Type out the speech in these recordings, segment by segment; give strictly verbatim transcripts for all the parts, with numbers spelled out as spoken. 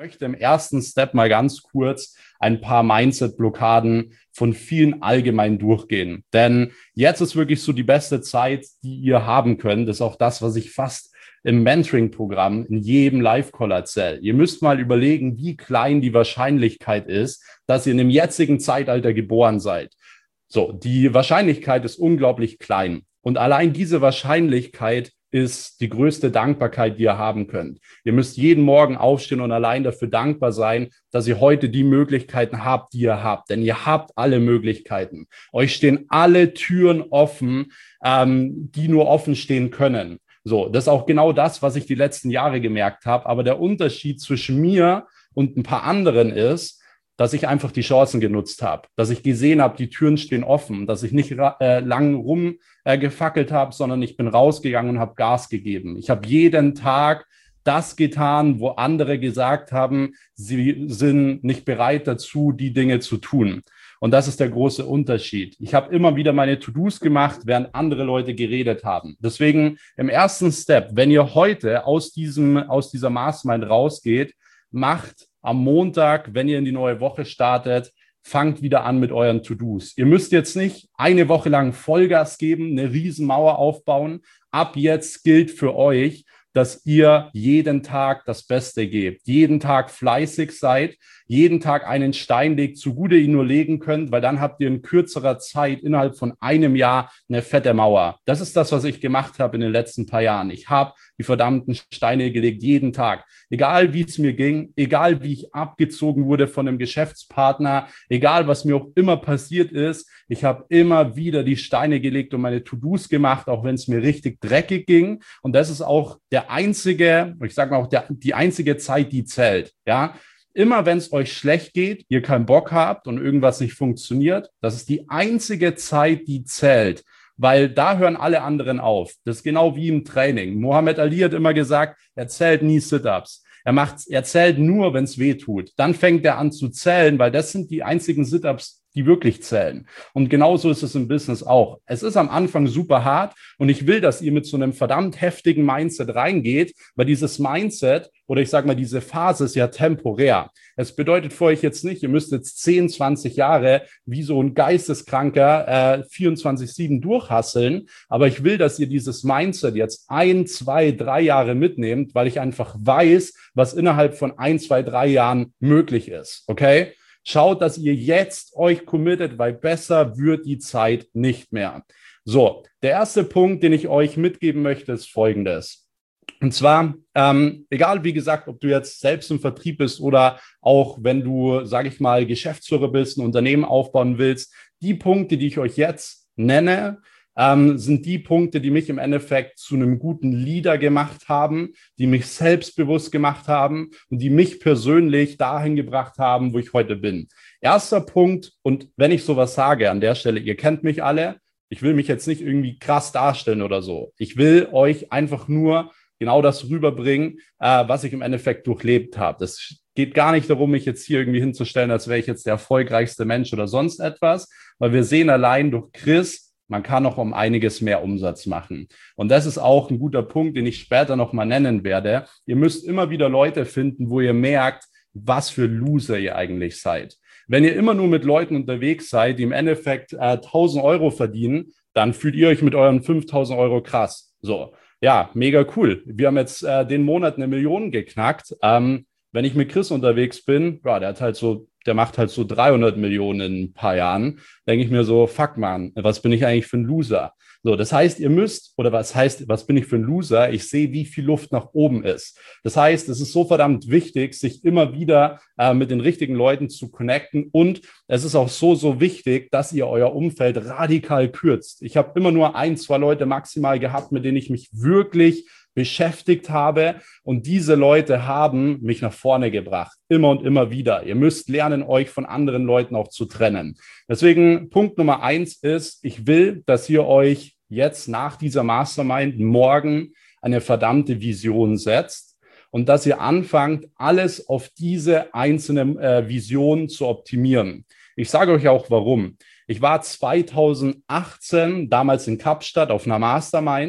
möchte im ersten Step mal ganz kurz ein paar Mindset-Blockaden von vielen allgemein durchgehen. Denn jetzt ist wirklich so die beste Zeit, die ihr haben könnt. Das ist auch das, was ich fast im Mentoring-Programm in jedem Live-Call erzähle. Ihr müsst mal überlegen, wie klein die Wahrscheinlichkeit ist, dass ihr in dem jetzigen Zeitalter geboren seid. So, die Wahrscheinlichkeit ist unglaublich klein. Und allein diese Wahrscheinlichkeit ist die größte Dankbarkeit, die ihr haben könnt. Ihr müsst jeden Morgen aufstehen und allein dafür dankbar sein, dass ihr heute die Möglichkeiten habt, die ihr habt. Denn ihr habt alle Möglichkeiten. Euch stehen alle Türen offen, ähm, die nur offen stehen können. So, das ist auch genau das, was ich die letzten Jahre gemerkt habe. Aber der Unterschied zwischen mir und ein paar anderen ist, dass ich einfach die Chancen genutzt habe, dass ich gesehen habe, die Türen stehen offen, dass ich nicht äh, lang rumgefackelt äh, habe, sondern ich bin rausgegangen und habe Gas gegeben. Ich habe jeden Tag das getan, wo andere gesagt haben, sie sind nicht bereit dazu, die Dinge zu tun. Und das ist der große Unterschied. Ich habe immer wieder meine To-Dos gemacht, während andere Leute geredet haben. Deswegen im ersten Step, wenn ihr heute aus diesem, aus dieser Mastermind rausgeht, macht am Montag, wenn ihr in die neue Woche startet, fangt wieder an mit euren To-Dos. Ihr müsst jetzt nicht eine Woche lang Vollgas geben, eine Riesenmauer aufbauen. Ab jetzt gilt für euch, dass ihr jeden Tag das Beste gebt, jeden Tag fleißig seid, jeden Tag einen Stein legt, so gut ihr ihn nur legen könnt, weil dann habt ihr in kürzerer Zeit, innerhalb von einem Jahr, eine fette Mauer. Das ist das, was ich gemacht habe in den letzten paar Jahren. Ich habe die verdammten Steine gelegt, jeden Tag. Egal, wie es mir ging, egal, wie ich abgezogen wurde von einem Geschäftspartner, egal, was mir auch immer passiert ist, ich habe immer wieder die Steine gelegt und meine To-Dos gemacht, auch wenn es mir richtig dreckig ging. Und das ist auch der einzige, ich sage mal auch der, die einzige Zeit, die zählt. Ja, immer wenn es euch schlecht geht, ihr keinen Bock habt und irgendwas nicht funktioniert, das ist die einzige Zeit, die zählt. Weil da hören alle anderen auf. Das ist genau wie im Training. Muhammad Ali hat immer gesagt, er zählt nie Sit-Ups. Er macht, er zählt nur, wenn es weh tut. Dann fängt er an zu zählen, weil das sind die einzigen Sit-Ups, die wirklich zählen. Und genauso ist es im Business auch. Es ist am Anfang super hart und ich will, dass ihr mit so einem verdammt heftigen Mindset reingeht, weil dieses Mindset oder ich sage mal, diese Phase ist ja temporär. Es bedeutet für euch jetzt nicht, ihr müsst jetzt zehn, zwanzig Jahre wie so ein Geisteskranker äh, vierundzwanzig sieben durchhasseln, aber ich will, dass ihr dieses Mindset jetzt ein, zwei, drei Jahre mitnehmt, weil ich einfach weiß, was innerhalb von ein, zwei, drei Jahren möglich ist, okay? Schaut, dass ihr jetzt euch committet, weil besser wird die Zeit nicht mehr. So, der erste Punkt, den ich euch mitgeben möchte, ist Folgendes. Und zwar, ähm, egal wie gesagt, ob du jetzt selbst im Vertrieb bist oder auch wenn du, sage ich mal, Geschäftsführer bist, ein Unternehmen aufbauen willst, die Punkte, die ich euch jetzt nenne, ähm, sind die Punkte, die mich im Endeffekt zu einem guten Leader gemacht haben, die mich selbstbewusst gemacht haben und die mich persönlich dahin gebracht haben, wo ich heute bin. Erster Punkt, und wenn ich sowas sage an der Stelle, ihr kennt mich alle, ich will mich jetzt nicht irgendwie krass darstellen oder so. Ich will euch einfach nur genau das rüberbringen, äh, was ich im Endeffekt durchlebt habe. Das geht gar nicht darum, mich jetzt hier irgendwie hinzustellen, als wäre ich jetzt der erfolgreichste Mensch oder sonst etwas, weil wir sehen allein durch Chris, man kann noch um einiges mehr Umsatz machen. Und das ist auch ein guter Punkt, den ich später noch mal nennen werde. Ihr müsst immer wieder Leute finden, wo ihr merkt, was für Loser ihr eigentlich seid. Wenn ihr immer nur mit Leuten unterwegs seid, die im Endeffekt äh, tausend Euro verdienen, dann fühlt ihr euch mit euren fünftausend Euro krass. So, ja, mega cool. Wir haben jetzt äh, den Monat eine Million geknackt. Ähm, wenn ich mit Chris unterwegs bin, ja, der hat halt so der macht halt so dreihundert Millionen in ein paar Jahren, denke ich mir so, fuck man, was bin ich eigentlich für ein Loser? So, das heißt, ihr müsst, oder was heißt, was bin ich für ein Loser? Ich sehe, wie viel Luft nach oben ist. Das heißt, es ist so verdammt wichtig, sich immer wieder äh, mit den richtigen Leuten zu connecten und es ist auch so, so wichtig, dass ihr euer Umfeld radikal kürzt. Ich habe immer nur ein, zwei Leute maximal gehabt, mit denen ich mich wirklich beschäftigt habe und diese Leute haben mich nach vorne gebracht, immer und immer wieder. Ihr müsst lernen, euch von anderen Leuten auch zu trennen. Deswegen Punkt Nummer eins ist, ich will, dass ihr euch jetzt nach dieser Mastermind morgen eine verdammte Vision setzt und dass ihr anfangt, alles auf diese einzelne äh, Vision zu optimieren. Ich sage euch auch, warum. Ich war zweitausendachtzehn damals in Kapstadt auf einer Mastermind.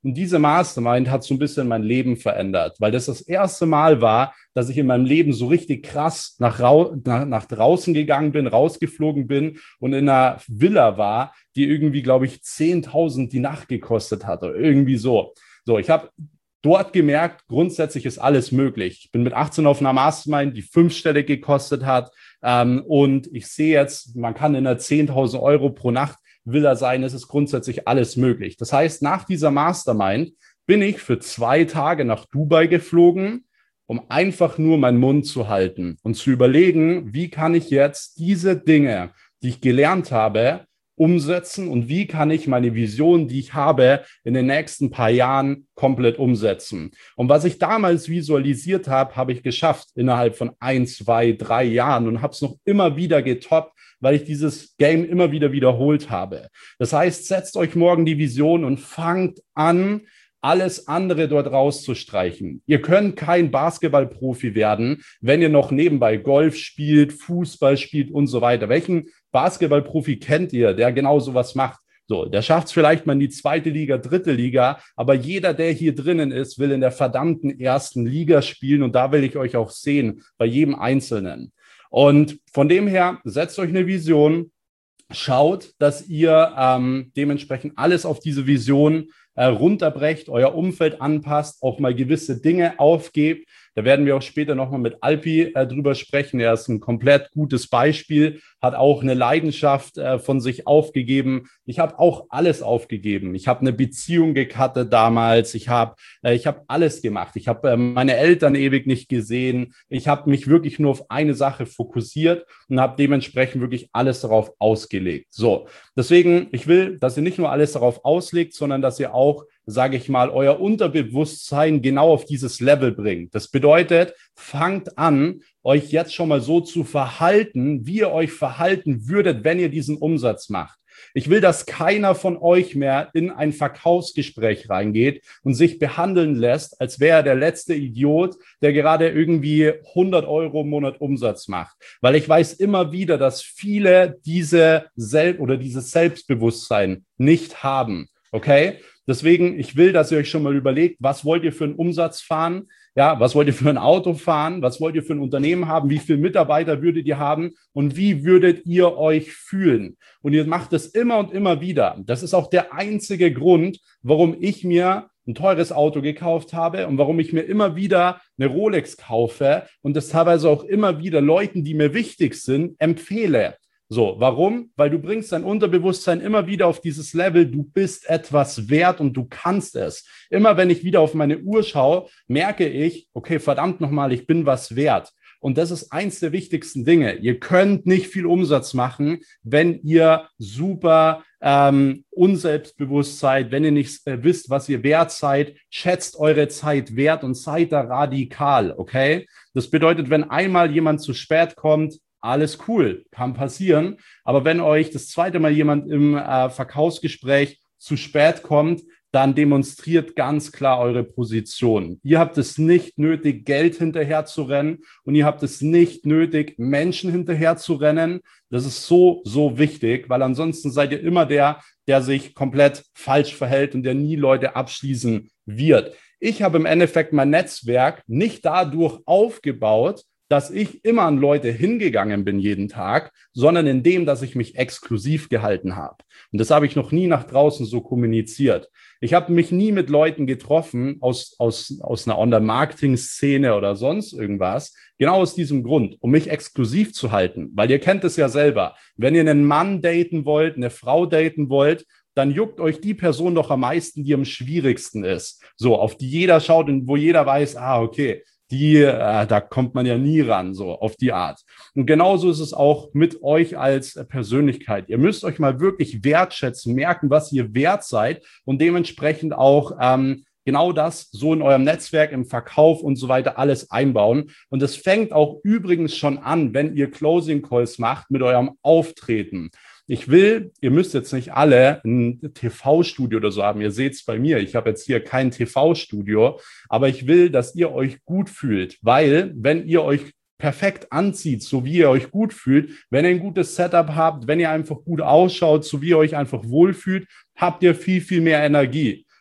Und diese Mastermind hat so ein bisschen mein Leben verändert, weil das das erste Mal war, dass ich in meinem Leben so richtig krass nach, nach, nach draußen gegangen bin, rausgeflogen bin und in einer Villa war, die irgendwie, glaube ich, zehntausend die Nacht gekostet hat oder irgendwie so. So, ich habe dort gemerkt, grundsätzlich ist alles möglich. Ich bin mit achtzehn auf einer Mastermind, die fünfstellig gekostet hat. Ähm, und ich sehe jetzt, man kann in einer zehntausend Euro pro Nacht Villa sein. Es ist grundsätzlich alles möglich. Das heißt, nach dieser Mastermind bin ich für zwei Tage nach Dubai geflogen, um einfach nur meinen Mund zu halten und zu überlegen, wie kann ich jetzt diese Dinge, die ich gelernt habe, umsetzen und wie kann ich meine Vision, die ich habe, in den nächsten paar Jahren komplett umsetzen. Und was ich damals visualisiert habe, habe ich geschafft innerhalb von ein, zwei, drei Jahren und habe es noch immer wieder getoppt, weil ich dieses Game immer wieder wiederholt habe. Das heißt, setzt euch morgen die Vision und fangt an, alles andere dort rauszustreichen. Ihr könnt kein Basketballprofi werden, wenn ihr noch nebenbei Golf spielt, Fußball spielt und so weiter. Welchen Basketballprofi kennt ihr, der genau sowas macht? So, der schafft es vielleicht mal in die zweite Liga, dritte Liga, aber jeder, der hier drinnen ist, will in der verdammten ersten Liga spielen und da will ich euch auch sehen, bei jedem Einzelnen. Und von dem her, setzt euch eine Vision, schaut, dass ihr ähm, dementsprechend alles auf diese Vision äh, runterbrecht, euer Umfeld anpasst, auch mal gewisse Dinge aufgebt. Da werden wir auch später nochmal mit Alpi äh, drüber sprechen. Er ist ein komplett gutes Beispiel, hat auch eine Leidenschaft äh, von sich aufgegeben. Ich habe auch alles aufgegeben. Ich habe eine Beziehung gecuttet damals. Ich habe äh, ich habe alles gemacht. Ich habe äh, meine Eltern ewig nicht gesehen. Ich habe mich wirklich nur auf eine Sache fokussiert und habe dementsprechend wirklich alles darauf ausgelegt. So, deswegen, ich will, dass ihr nicht nur alles darauf auslegt, sondern dass ihr auch, sage ich mal, euer Unterbewusstsein genau auf dieses Level bringt. Das bedeutet, fangt an, euch jetzt schon mal so zu verhalten, wie ihr euch verhalten würdet, wenn ihr diesen Umsatz macht. Ich will, dass keiner von euch mehr in ein Verkaufsgespräch reingeht und sich behandeln lässt, als wäre er der letzte Idiot, der gerade irgendwie hundert Euro im Monat Umsatz macht. Weil ich weiß immer wieder, dass viele diese Sel- oder dieses Selbstbewusstsein nicht haben. Okay? Deswegen, ich will, dass ihr euch schon mal überlegt, was wollt ihr für einen Umsatz fahren? Ja, was wollt ihr für ein Auto fahren? Was wollt ihr für ein Unternehmen haben? Wie viele Mitarbeiter würdet ihr haben? Und wie würdet ihr euch fühlen? Und ihr macht es immer und immer wieder. Das ist auch der einzige Grund, warum ich mir ein teures Auto gekauft habe und warum ich mir immer wieder eine Rolex kaufe und das teilweise auch immer wieder Leuten, die mir wichtig sind, empfehle. So, warum? Weil du bringst dein Unterbewusstsein immer wieder auf dieses Level, du bist etwas wert und du kannst es. Immer wenn ich wieder auf meine Uhr schaue, merke ich, okay, verdammt nochmal, ich bin was wert. Und das ist eins der wichtigsten Dinge. Ihr könnt nicht viel Umsatz machen, wenn ihr super ähm, unselbstbewusst seid, wenn ihr nicht äh, wisst, was ihr wert seid. Schätzt eure Zeit wert und seid da radikal, okay? Das bedeutet, wenn einmal jemand zu spät kommt, alles cool, kann passieren. Aber wenn euch das zweite Mal jemand im äh, Verkaufsgespräch zu spät kommt, dann demonstriert ganz klar eure Position. Ihr habt es nicht nötig, Geld hinterher zu rennen und ihr habt es nicht nötig, Menschen hinterher zu rennen. Das ist so, so wichtig, weil ansonsten seid ihr immer der, der sich komplett falsch verhält und der nie Leute abschließen wird. Ich habe im Endeffekt mein Netzwerk nicht dadurch aufgebaut, dass ich immer an Leute hingegangen bin jeden Tag, sondern indem, dass ich mich exklusiv gehalten habe. Und das habe ich noch nie nach draußen so kommuniziert. Ich habe mich nie mit Leuten getroffen aus, aus, aus einer Online-Marketing-Szene oder sonst irgendwas, genau aus diesem Grund, um mich exklusiv zu halten. Weil ihr kennt es ja selber. Wenn ihr einen Mann daten wollt, eine Frau daten wollt, dann juckt euch die Person doch am meisten, die am schwierigsten ist. So, auf die jeder schaut und wo jeder weiß, ah, okay, die, äh, da kommt man ja nie ran, so auf die Art. Und genauso ist es auch mit euch als äh, Persönlichkeit. Ihr müsst euch mal wirklich wertschätzen, merken, was ihr wert seid und dementsprechend auch ähm, genau das so in eurem Netzwerk, im Verkauf und so weiter alles einbauen. Und es fängt auch übrigens schon an, wenn ihr Closing Calls macht mit eurem Auftreten. Ich will, ihr müsst jetzt nicht alle ein T V-Studio oder so haben. Ihr seht es bei mir. Ich habe jetzt hier kein T V-Studio, aber ich will, dass ihr euch gut fühlt, weil wenn ihr euch perfekt anzieht, so wie ihr euch gut fühlt, wenn ihr ein gutes Setup habt, wenn ihr einfach gut ausschaut, so wie ihr euch einfach wohlfühlt, habt ihr viel, viel mehr Energie.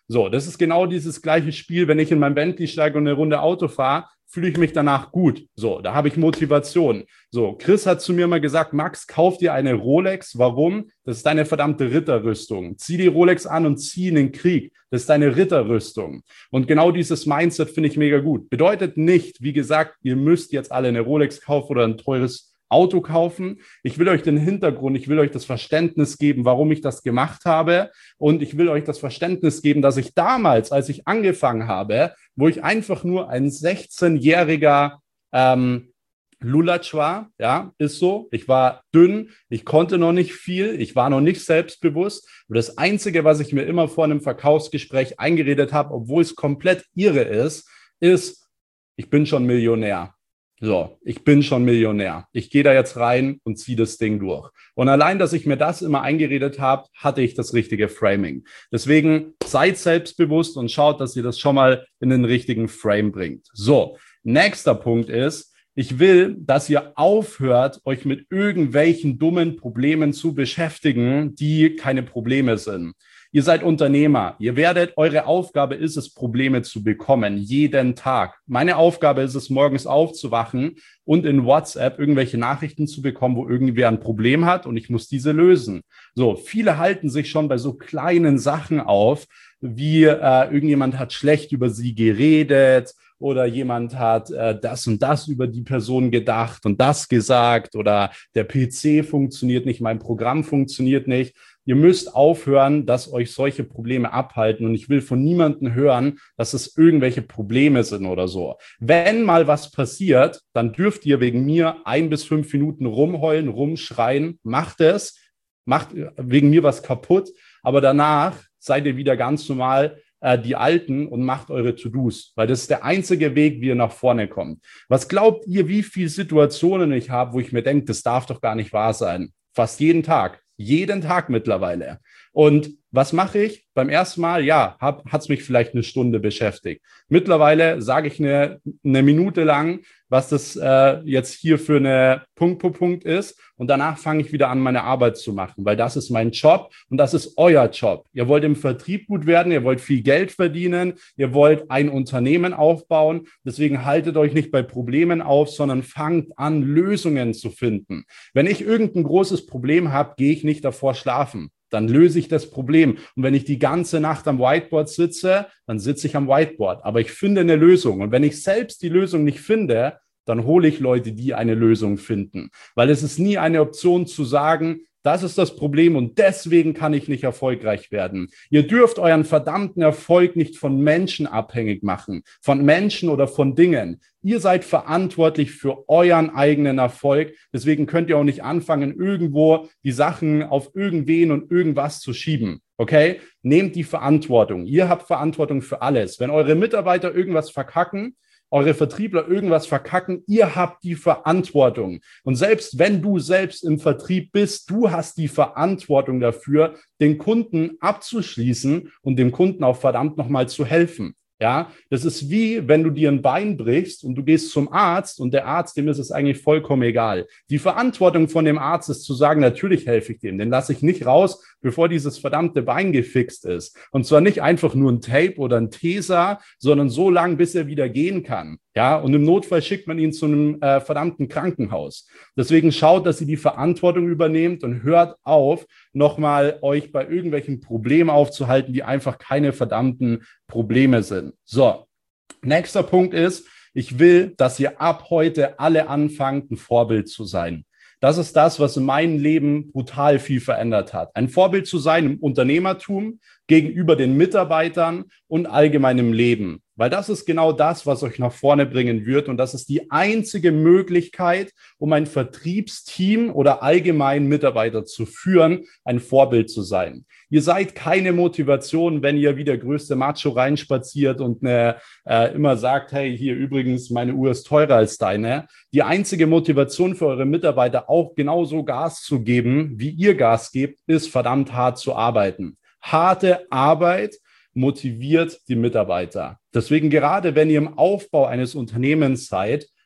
So, das ist genau dieses gleiche Spiel, wenn ich in mein Bentley steige und eine Runde Auto fahre, fühle ich mich danach gut. So, da habe ich Motivation. So, Chris hat zu mir mal gesagt, Max, kauf dir eine Rolex. Warum? Das ist deine verdammte Ritterrüstung. Zieh die Rolex an und zieh in den Krieg. Das ist deine Ritterrüstung. Und genau dieses Mindset finde ich mega gut. Bedeutet nicht, wie gesagt, ihr müsst jetzt alle eine Rolex kaufen oder ein teures Auto kaufen. Ich will euch den Hintergrund, ich will euch das Verständnis geben, warum ich das gemacht habe. Und ich will euch das Verständnis geben, dass ich damals, als ich angefangen habe, wo ich einfach nur ein sechzehnjähriger ähm, Lulatsch war, ja, ist so. Ich war dünn, ich konnte noch nicht viel, ich war noch nicht selbstbewusst. Und das Einzige, was ich mir immer vor einem Verkaufsgespräch eingeredet habe, obwohl es komplett irre ist, ist, ich bin schon Millionär. So, ich bin schon Millionär. Ich gehe da jetzt rein und ziehe das Ding durch. Und allein, dass ich mir das immer eingeredet habe, hatte ich das richtige Framing. Deswegen seid selbstbewusst und schaut, dass ihr das schon mal in den richtigen Frame bringt. So, nächster Punkt ist, ich will, dass ihr aufhört, euch mit irgendwelchen dummen Problemen zu beschäftigen, die keine Probleme sind. Ihr seid Unternehmer. Ihr werdet, eure Aufgabe ist es, Probleme zu bekommen, jeden Tag. Meine Aufgabe ist es, morgens aufzuwachen und in WhatsApp irgendwelche Nachrichten zu bekommen, wo irgendwer ein Problem hat und ich muss diese lösen. So, viele halten sich schon bei so kleinen Sachen auf, wie äh, irgendjemand hat schlecht über sie geredet oder jemand hat äh, das und das über die Person gedacht und das gesagt oder der P C funktioniert nicht, mein Programm funktioniert nicht. Ihr müsst aufhören, dass euch solche Probleme abhalten. Und ich will von niemandem hören, dass es irgendwelche Probleme sind oder so. Wenn mal was passiert, dann dürft ihr wegen mir ein bis fünf Minuten rumheulen, rumschreien. Macht es, macht wegen mir was kaputt. Aber danach seid ihr wieder ganz normal äh, die Alten und macht eure To-Dos. Weil das ist der einzige Weg, wie ihr nach vorne kommt. Was glaubt ihr, wie viele Situationen ich habe, wo ich mir denke, das darf doch gar nicht wahr sein? Fast jeden Tag. Jeden Tag mittlerweile. Und was mache ich? Beim ersten Mal, ja, hat es mich vielleicht eine Stunde beschäftigt. Mittlerweile sage ich eine, eine Minute lang, was das äh, jetzt hier für eine Punkt, Punkt, Punkt ist. Und danach fange ich wieder an, meine Arbeit zu machen, weil das ist mein Job und das ist euer Job. Ihr wollt im Vertrieb gut werden, ihr wollt viel Geld verdienen, ihr wollt ein Unternehmen aufbauen. Deswegen haltet euch nicht bei Problemen auf, sondern fangt an, Lösungen zu finden. Wenn ich irgendein großes Problem habe, gehe ich nicht davor schlafen. Dann löse ich das Problem. Und wenn ich die ganze Nacht am Whiteboard sitze, dann sitze ich am Whiteboard. Aber ich finde eine Lösung. Und wenn ich selbst die Lösung nicht finde, dann hole ich Leute, die eine Lösung finden. Weil es ist nie eine Option zu sagen, das ist das Problem und deswegen kann ich nicht erfolgreich werden. Ihr dürft euren verdammten Erfolg nicht von Menschen abhängig machen, von Menschen oder von Dingen. Ihr seid verantwortlich für euren eigenen Erfolg. Deswegen könnt ihr auch nicht anfangen, irgendwo die Sachen auf irgendwen und irgendwas zu schieben. Okay? Nehmt die Verantwortung. Ihr habt Verantwortung für alles. Wenn eure Mitarbeiter irgendwas verkacken, eure Vertriebler irgendwas verkacken, ihr habt die Verantwortung. Und selbst wenn du selbst im Vertrieb bist, du hast die Verantwortung dafür, den Kunden abzuschließen und dem Kunden auch verdammt nochmal zu helfen. Ja, das ist wie, wenn du dir ein Bein brichst und du gehst zum Arzt und der Arzt, dem ist es eigentlich vollkommen egal. Die Verantwortung von dem Arzt ist zu sagen, natürlich helfe ich dem, den lasse ich nicht raus, bevor dieses verdammte Bein gefixt ist. Und zwar nicht einfach nur ein Tape oder ein Tesa, sondern so lange, bis er wieder gehen kann. Ja, und im Notfall schickt man ihn zu einem äh, verdammten Krankenhaus. Deswegen schaut, dass ihr die Verantwortung übernehmt und hört auf, nochmal euch bei irgendwelchen Problemen aufzuhalten, die einfach keine verdammten Probleme sind. So, nächster Punkt ist, ich will, dass ihr ab heute alle anfangt, ein Vorbild zu sein. Das ist das, was in meinem Leben brutal viel verändert hat. Ein Vorbild zu sein im Unternehmertum, gegenüber den Mitarbeitern und allgemein im Leben. Weil das ist genau das, was euch nach vorne bringen wird. Und das ist die einzige Möglichkeit, um ein Vertriebsteam oder allgemein Mitarbeiter zu führen, ein Vorbild zu sein. Ihr seid keine Motivation, wenn ihr wie der größte Macho reinspaziert und eine, äh, immer sagt, hey, hier übrigens, meine Uhr ist teurer als deine. Die einzige Motivation für eure Mitarbeiter, auch genauso Gas zu geben, wie ihr Gas gebt, ist verdammt hart zu arbeiten. Harte Arbeit motiviert die Mitarbeiter. Deswegen gerade, wenn ihr im Aufbau eines Unternehmens seid,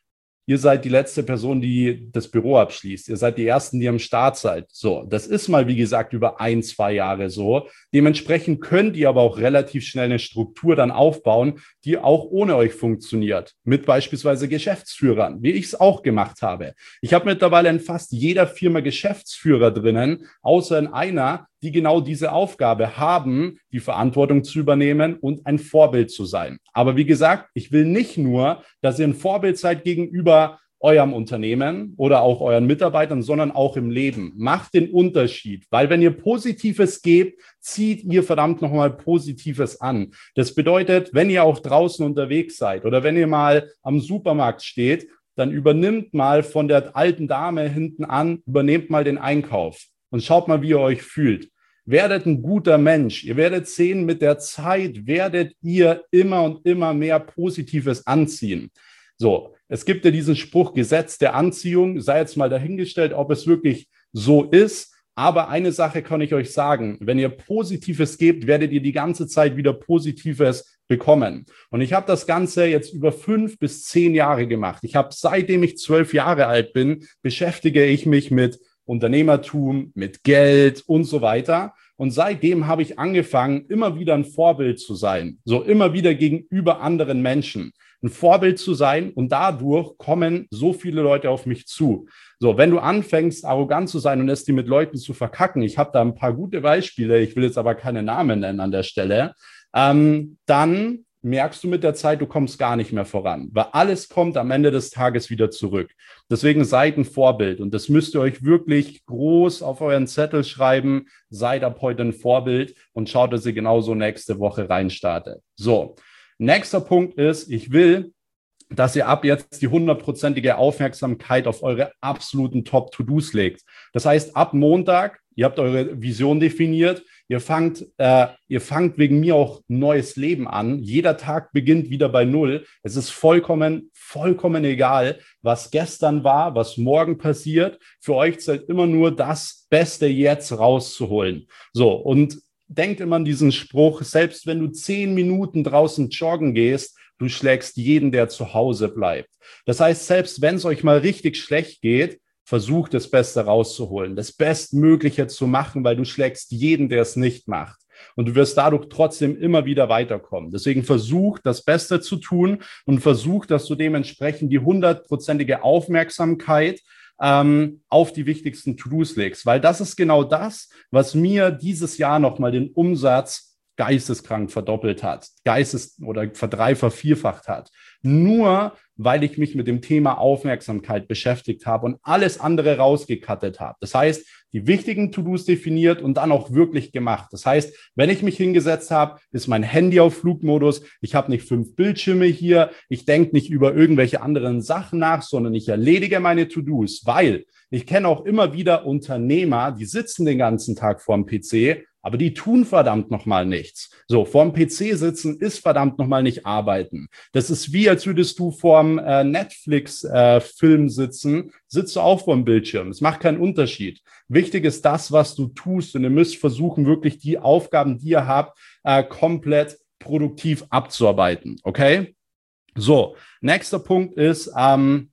ihr seid die letzte Person, die das Büro abschließt. Ihr seid die Ersten, die am Start seid. So, das ist mal, wie gesagt, über ein, zwei Jahre so. Dementsprechend könnt ihr aber auch relativ schnell eine Struktur dann aufbauen, die auch ohne euch funktioniert. Mit beispielsweise Geschäftsführern, wie ich es auch gemacht habe. Ich habe mittlerweile in fast jeder Firma Geschäftsführer drinnen, außer in einer, die genau diese Aufgabe haben, die Verantwortung zu übernehmen und ein Vorbild zu sein. Aber wie gesagt, ich will nicht nur, dass ihr ein Vorbild seid gegenüber eurem Unternehmen oder auch euren Mitarbeitern, sondern auch im Leben. Macht den Unterschied, weil wenn ihr Positives gebt, zieht ihr verdammt nochmal Positives an. Das bedeutet, wenn ihr auch draußen unterwegs seid oder wenn ihr mal am Supermarkt steht, dann übernimmt mal von der alten Dame hinten an, übernehmt mal den Einkauf. Und schaut mal, wie ihr euch fühlt. Werdet ein guter Mensch. Ihr werdet sehen, mit der Zeit werdet ihr immer und immer mehr Positives anziehen. So, es gibt ja diesen Spruch, Gesetz der Anziehung, sei jetzt mal dahingestellt, ob es wirklich so ist. Aber eine Sache kann ich euch sagen, wenn ihr Positives gebt, werdet ihr die ganze Zeit wieder Positives bekommen. Und ich habe das Ganze jetzt über fünf bis zehn Jahre gemacht. Ich habe, seitdem ich zwölf Jahre alt bin, beschäftige ich mich mit Unternehmertum, mit Geld und so weiter. Und seitdem habe ich angefangen, immer wieder ein Vorbild zu sein, so immer wieder gegenüber anderen Menschen, ein Vorbild zu sein. Und dadurch kommen so viele Leute auf mich zu. So, wenn du anfängst, arrogant zu sein und es dir mit Leuten zu verkacken, ich habe da ein paar gute Beispiele, ich will jetzt aber keine Namen nennen an der Stelle, ähm, dann merkst du mit der Zeit, du kommst gar nicht mehr voran, weil alles kommt am Ende des Tages wieder zurück. Deswegen seid ein Vorbild und das müsst ihr euch wirklich groß auf euren Zettel schreiben. Seid ab heute ein Vorbild und schaut, dass ihr genauso nächste Woche reinstartet. So, nächster Punkt ist, ich will, dass ihr ab jetzt die hundertprozentige Aufmerksamkeit auf eure absoluten Top-To-Dos legt. Das heißt, ab Montag, ihr habt eure Vision definiert, ihr fangt, äh, ihr fangt wegen mir auch ein neues Leben an. Jeder Tag beginnt wieder bei Null. Es ist vollkommen, vollkommen egal, was gestern war, was morgen passiert. Für euch zählt immer nur das Beste jetzt rauszuholen. So, und denkt immer an diesen Spruch, selbst wenn du zehn Minuten draußen joggen gehst, du schlägst jeden, der zu Hause bleibt. Das heißt, selbst wenn es euch mal richtig schlecht geht, versucht das Beste rauszuholen, das Bestmögliche zu machen, weil du schlägst jeden, der es nicht macht. Und du wirst dadurch trotzdem immer wieder weiterkommen. Deswegen versuch, das Beste zu tun und versuch, dass du dementsprechend die hundertprozentige Aufmerksamkeit ähm, auf die wichtigsten To-Dos legst. Weil das ist genau das, was mir dieses Jahr nochmal den Umsatz geisteskrank verdoppelt hat, geistes- oder verdreifacht, vierfacht hat. Nur weil ich mich mit dem Thema Aufmerksamkeit beschäftigt habe und alles andere rausgekattet habe. Das heißt, die wichtigen To-Dos definiert und dann auch wirklich gemacht. Das heißt, wenn ich mich hingesetzt habe, ist mein Handy auf Flugmodus, ich habe nicht fünf Bildschirme hier, ich denke nicht über irgendwelche anderen Sachen nach, sondern ich erledige meine To-Dos, weil ich kenne auch immer wieder Unternehmer, die sitzen den ganzen Tag vorm P C, aber die tun verdammt nochmal nichts. So, vorm P C sitzen ist verdammt nochmal nicht arbeiten. Das ist wie, als würdest du vorm äh, Netflix-Film äh, sitzen, sitzt du auch vorm Bildschirm. Es macht keinen Unterschied. Wichtig ist das, was du tust. Und ihr müsst versuchen, wirklich die Aufgaben, die ihr habt, äh, komplett produktiv abzuarbeiten. Okay? So, nächster Punkt ist ähm,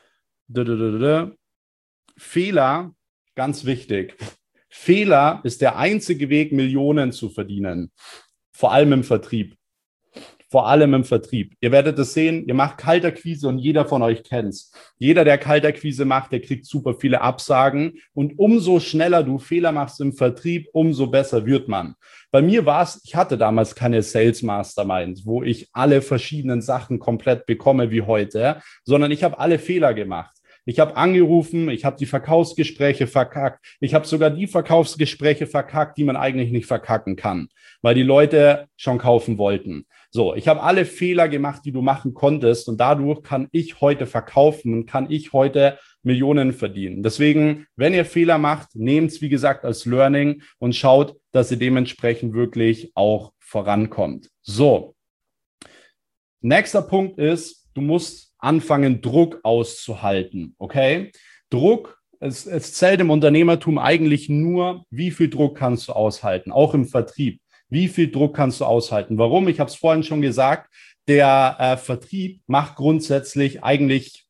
Fehler, ganz wichtig. Fehler ist der einzige Weg, Millionen zu verdienen. Vor allem im Vertrieb. Vor allem im Vertrieb. Ihr werdet es sehen, ihr macht Kaltakquise und jeder von euch kennt es. Jeder, der Kaltakquise macht, der kriegt super viele Absagen. Und umso schneller du Fehler machst im Vertrieb, umso besser wird man. Bei mir war es, ich hatte damals keine Sales Mastermind, wo ich alle verschiedenen Sachen komplett bekomme wie heute, sondern ich habe alle Fehler gemacht. Ich habe angerufen, ich habe die Verkaufsgespräche verkackt. Ich habe sogar die Verkaufsgespräche verkackt, die man eigentlich nicht verkacken kann, weil die Leute schon kaufen wollten. So, ich habe alle Fehler gemacht, die du machen konntest und dadurch kann ich heute verkaufen und kann ich heute Millionen verdienen. Deswegen, wenn ihr Fehler macht, nehmt es wie gesagt als Learning und schaut, dass ihr dementsprechend wirklich auch vorankommt. So, nächster Punkt ist, du musst anfangen, Druck auszuhalten, okay? Druck, es, es zählt im Unternehmertum eigentlich nur, wie viel Druck kannst du aushalten, auch im Vertrieb. Wie viel Druck kannst du aushalten? Warum? Ich habe es vorhin schon gesagt, der äh, Vertrieb macht grundsätzlich eigentlich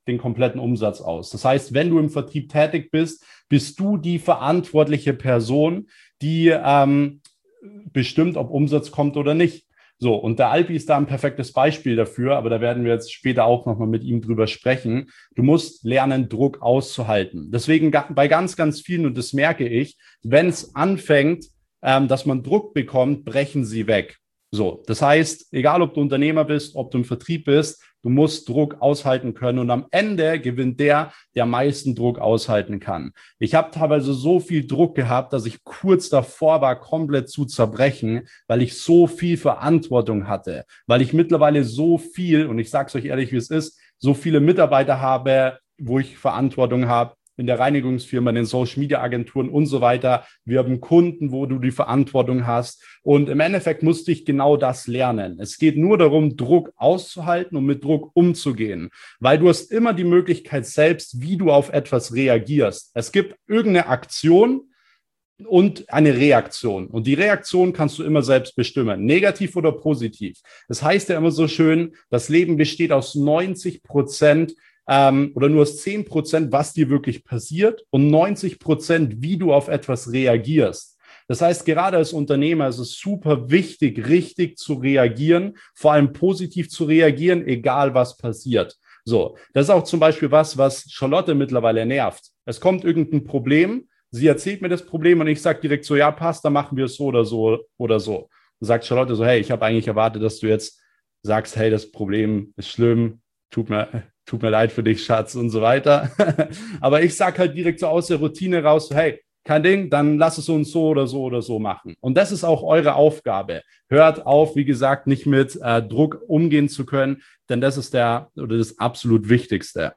den kompletten Umsatz aus. Das heißt, wenn du im Vertrieb tätig bist, bist du die verantwortliche Person, die ähm, bestimmt, ob Umsatz kommt oder nicht. So, und der Alpi ist da ein perfektes Beispiel dafür, aber da werden wir jetzt später auch nochmal mit ihm drüber sprechen. Du musst lernen, Druck auszuhalten. Deswegen bei ganz, ganz vielen, und das merke ich, wenn es anfängt, ähm, dass man Druck bekommt, brechen sie weg. So, das heißt, egal ob du Unternehmer bist, ob du im Vertrieb bist, du musst Druck aushalten können und am Ende gewinnt der, der am meisten Druck aushalten kann. Ich habe teilweise so viel Druck gehabt, dass ich kurz davor war, komplett zu zerbrechen, weil ich so viel Verantwortung hatte, weil ich mittlerweile so viel, und ich sage es euch ehrlich, wie es ist, so viele Mitarbeiter habe, wo ich Verantwortung habe, in der Reinigungsfirma, in den Social-Media-Agenturen und so weiter. Wir haben Kunden, wo du die Verantwortung hast. Und im Endeffekt musste ich genau das lernen. Es geht nur darum, Druck auszuhalten und mit Druck umzugehen, weil du hast immer die Möglichkeit selbst, wie du auf etwas reagierst. Es gibt irgendeine Aktion und eine Reaktion. Und die Reaktion kannst du immer selbst bestimmen, negativ oder positiv. Das heißt ja immer so schön, das Leben besteht aus neunzig Prozent Ähm, oder nur aus zehn Prozent, was dir wirklich passiert und neunzig Prozent, wie du auf etwas reagierst. Das heißt, gerade als Unternehmer ist es super wichtig, richtig zu reagieren, vor allem positiv zu reagieren, egal was passiert. So, das ist auch zum Beispiel was, was Charlotte mittlerweile nervt. Es kommt irgendein Problem, sie erzählt mir das Problem und ich sage direkt so, ja, passt, dann machen wir es so oder so oder so. Dann sagt Charlotte so, hey, ich habe eigentlich erwartet, dass du jetzt sagst, hey, das Problem ist schlimm, tut mir Tut mir leid für dich, Schatz, und so weiter. Aber ich sage halt direkt so aus der Routine raus, hey, kein Ding, dann lass es uns so oder so oder so machen. Und das ist auch eure Aufgabe. Hört auf, wie gesagt, nicht mit äh, Druck umgehen zu können, denn das ist der oder das absolut Wichtigste.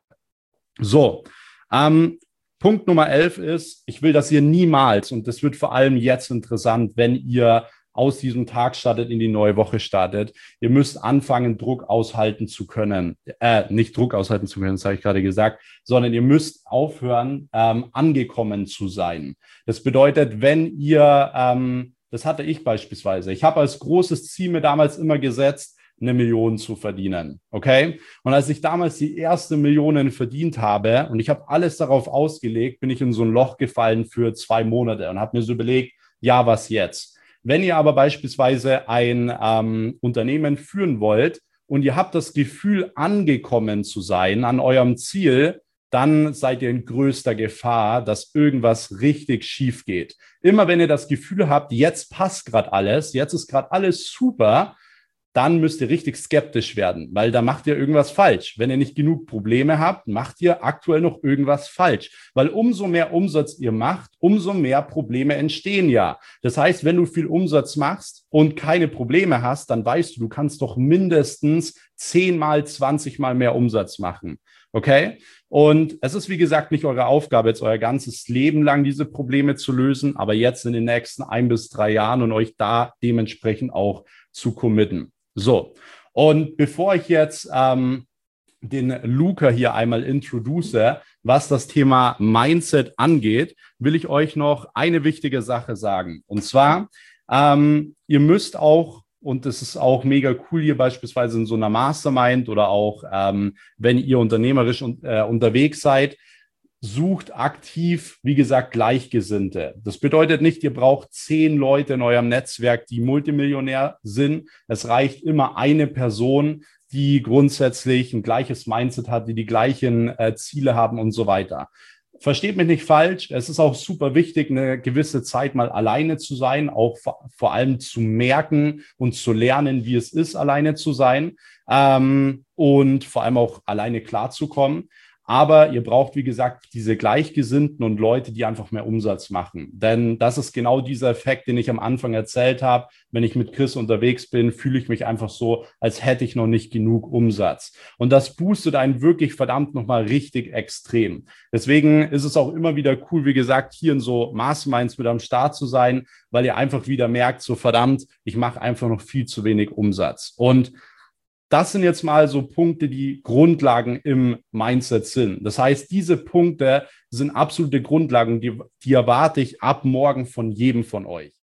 So, ähm, Punkt Nummer elf ist, ich will, dass ihr niemals, und das wird vor allem jetzt interessant, wenn ihr aus diesem Tag startet, in die neue Woche startet. Ihr müsst anfangen, Druck aushalten zu können. Äh, nicht Druck aushalten zu können, das habe ich gerade gesagt, sondern ihr müsst aufhören, ähm, angekommen zu sein. Das bedeutet, wenn ihr, ähm, das hatte ich beispielsweise, ich habe als großes Ziel mir damals immer gesetzt, eine Million zu verdienen, okay? Und als ich damals die erste Million verdient habe und ich habe alles darauf ausgelegt, bin ich in so ein Loch gefallen für zwei Monate und habe mir so überlegt, ja, was jetzt? Wenn ihr aber beispielsweise ein ähm, Unternehmen führen wollt und ihr habt das Gefühl, angekommen zu sein an eurem Ziel, dann seid ihr in größter Gefahr, dass irgendwas richtig schief geht. Immer wenn ihr das Gefühl habt, jetzt passt gerade alles, jetzt ist gerade alles super, dann müsst ihr richtig skeptisch werden, weil da macht ihr irgendwas falsch. Wenn ihr nicht genug Probleme habt, macht ihr aktuell noch irgendwas falsch, weil umso mehr Umsatz ihr macht, umso mehr Probleme entstehen ja. Das heißt, wenn du viel Umsatz machst und keine Probleme hast, dann weißt du, du kannst doch mindestens zehnmal, zwanzigmal mehr Umsatz machen. Okay? Und es ist, wie gesagt, nicht eure Aufgabe, jetzt euer ganzes Leben lang diese Probleme zu lösen, aber jetzt in den nächsten ein bis drei Jahren und euch da dementsprechend auch zu committen. So, und bevor ich jetzt ähm, den Luca hier einmal introduce, was das Thema Mindset angeht, will ich euch noch eine wichtige Sache sagen. Und zwar, ähm, ihr müsst auch, und das ist auch mega cool hier beispielsweise in so einer Mastermind oder auch, ähm, wenn ihr unternehmerisch un äh, unterwegs seid, sucht aktiv, wie gesagt, Gleichgesinnte. Das bedeutet nicht, ihr braucht zehn Leute in eurem Netzwerk, die Multimillionär sind. Es reicht immer eine Person, die grundsätzlich ein gleiches Mindset hat, die die gleichen äh, Ziele haben und so weiter. Versteht mich nicht falsch, es ist auch super wichtig, eine gewisse Zeit mal alleine zu sein, auch vor, vor allem zu merken und zu lernen, wie es ist, alleine zu sein, ähm, und vor allem auch alleine klarzukommen. Aber ihr braucht, wie gesagt, diese Gleichgesinnten und Leute, die einfach mehr Umsatz machen. Denn das ist genau dieser Effekt, den ich am Anfang erzählt habe. Wenn ich mit Chris unterwegs bin, fühle ich mich einfach so, als hätte ich noch nicht genug Umsatz. Und das boostet einen wirklich verdammt nochmal richtig extrem. Deswegen ist es auch immer wieder cool, wie gesagt, hier in so Masterminds mit am Start zu sein, weil ihr einfach wieder merkt, so verdammt, ich mache einfach noch viel zu wenig Umsatz. Und das sind jetzt mal so Punkte, die Grundlagen im Mindset sind. Das heißt, diese Punkte sind absolute Grundlagen, die, die erwarte ich ab morgen von jedem von euch.